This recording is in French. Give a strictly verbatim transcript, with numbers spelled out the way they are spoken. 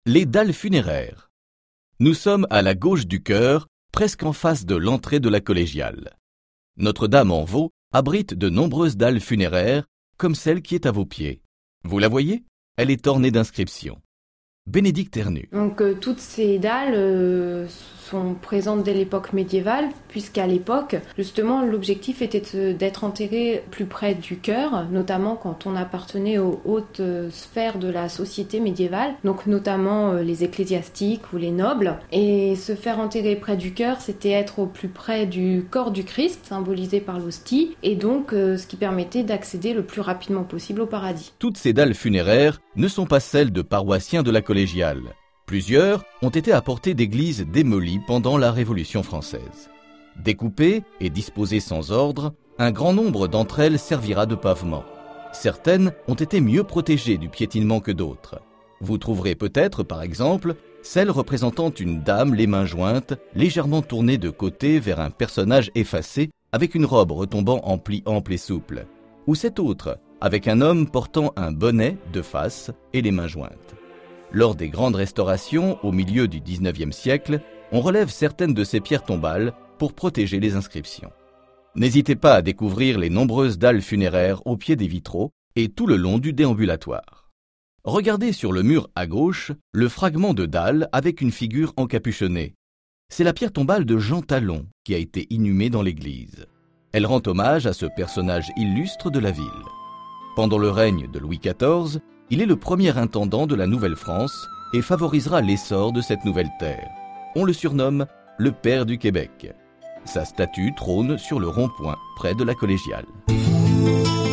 Les dalles funéraires. Nous sommes à la gauche du chœur, presque en face de l'entrée de la collégiale. Notre-Dame-en-Vaux abrite de nombreuses dalles funéraires, comme celle qui est à vos pieds. Vous la voyez? Elle est ornée d'inscriptions. Bénédicte Ernu. Donc euh, toutes ces dalles euh, sont présentes dès l'époque médiévale, puisqu'à l'époque, justement, l'objectif était de, d'être enterré plus près du cœur, notamment quand on appartenait aux hautes euh, sphères de la société médiévale, donc notamment euh, les ecclésiastiques ou les nobles. Et se faire enterrer près du cœur, c'était être au plus près du corps du Christ, symbolisé par l'hostie, et donc euh, ce qui permettait d'accéder le plus rapidement possible au paradis. Toutes ces dalles funéraires ne sont pas celles de paroissiens de la collégiale. Plusieurs ont été apportées d'églises démolies pendant la Révolution française. Découpées et disposées sans ordre, un grand nombre d'entre elles servira de pavement. Certaines ont été mieux protégées du piétinement que d'autres. Vous trouverez peut-être, par exemple, celle représentant une dame les mains jointes, légèrement tournée de côté vers un personnage effacé, avec une robe retombant en plis amples et souples. Ou cette autre, avec un homme portant un bonnet de face et les mains jointes. Lors des grandes restaurations, au milieu du dix-neuvième siècle, on relève certaines de ces pierres tombales pour protéger les inscriptions. N'hésitez pas à découvrir les nombreuses dalles funéraires au pied des vitraux et tout le long du déambulatoire. Regardez sur le mur à gauche le fragment de dalle avec une figure encapuchonnée. C'est la pierre tombale de Jean Talon qui a été inhumée dans l'église. Elle rend hommage à ce personnage illustre de la ville. Pendant le règne de Louis quatorze, il est le premier intendant de la Nouvelle-France et favorisera l'essor de cette nouvelle terre. On le surnomme le Père du Québec. Sa statue trône sur le rond-point près de la collégiale.